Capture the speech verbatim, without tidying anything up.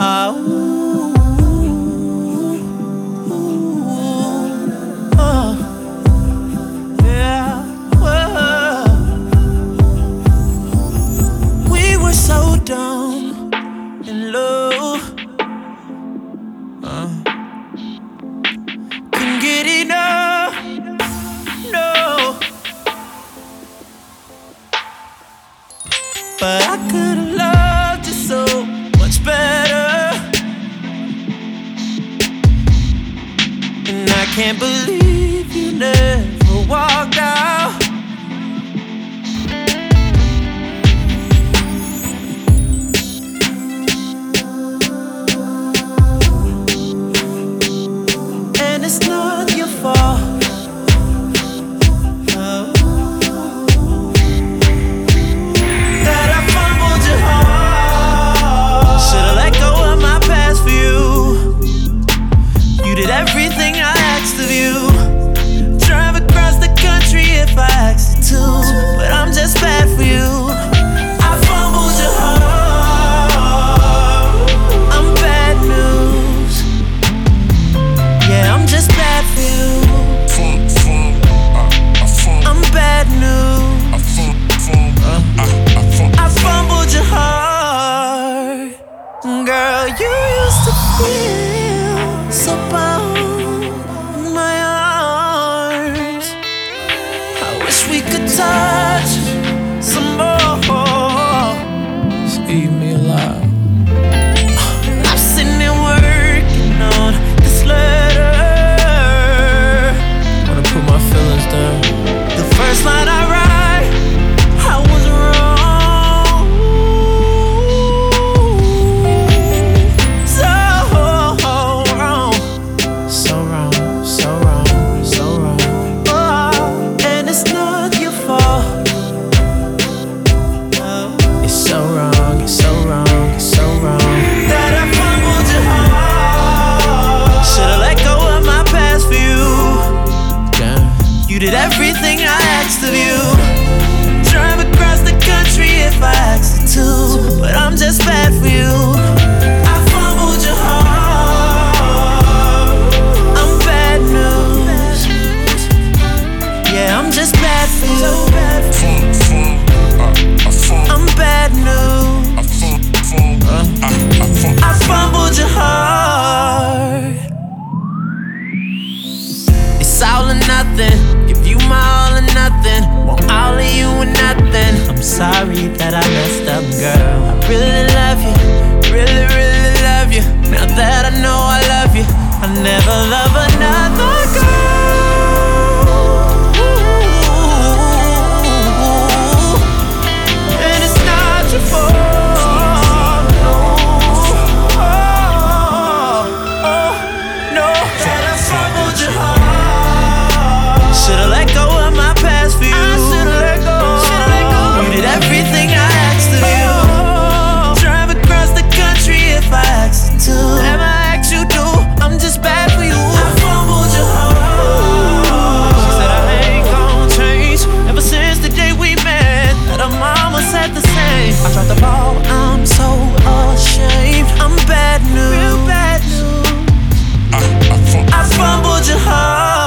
Oh, oh, yeah. Whoa. We were so dumb and low. Uh. Couldn't get enough, no. But I could've loved you so much better. And I can't believe you never walked out. And it's not your fault. Everything I asked of you. Drive across the country if I asked you to. But I'm just bad for you. I fumbled your heart. I'm bad news. Yeah, I'm just bad for you. I'm bad news. I fumbled your heart. Girl, you used to feel so bound in my arms. I wish we could touch some more. Just eat me alive. I've seen it working on this letter. Wanna put my feelings down. The first line I write, I was wrong. So wrong. So wrong, so wrong, so wrong. Oh, and it's not your fault. It's so wrong, it's so wrong, it's so wrong. That I fumbled your heart. Should've let go of my past for you. Damn. You did everything I asked of you. Drive across the country if I asked you to. But I'm just bad for you. I fumbled your heart. I'm bad news. Yeah, I'm just bad for you. I'm bad news. I fumbled your heart. It's all or nothing. Give you my all or nothing. Want all of you or nothing. I'm sorry that I messed up, girl. I really love you. Really, really love you. Now that I know I love you, I'll never love another girl. And it's not your fault. No. Oh, oh, no. That I fumbled your heart. Should've let go of my past for you. I should've let go. Should've let go. You did everything I asked of you. Drive across the country if I asked you to. Whatever I asked you do, I'm just bad for you. I fumbled your heart. She said I ain't gon' change. Ever since the day we met, that her mama said the same. I dropped the ball, I'm so ashamed. I'm bad news. Real bad news. I fumbled your heart.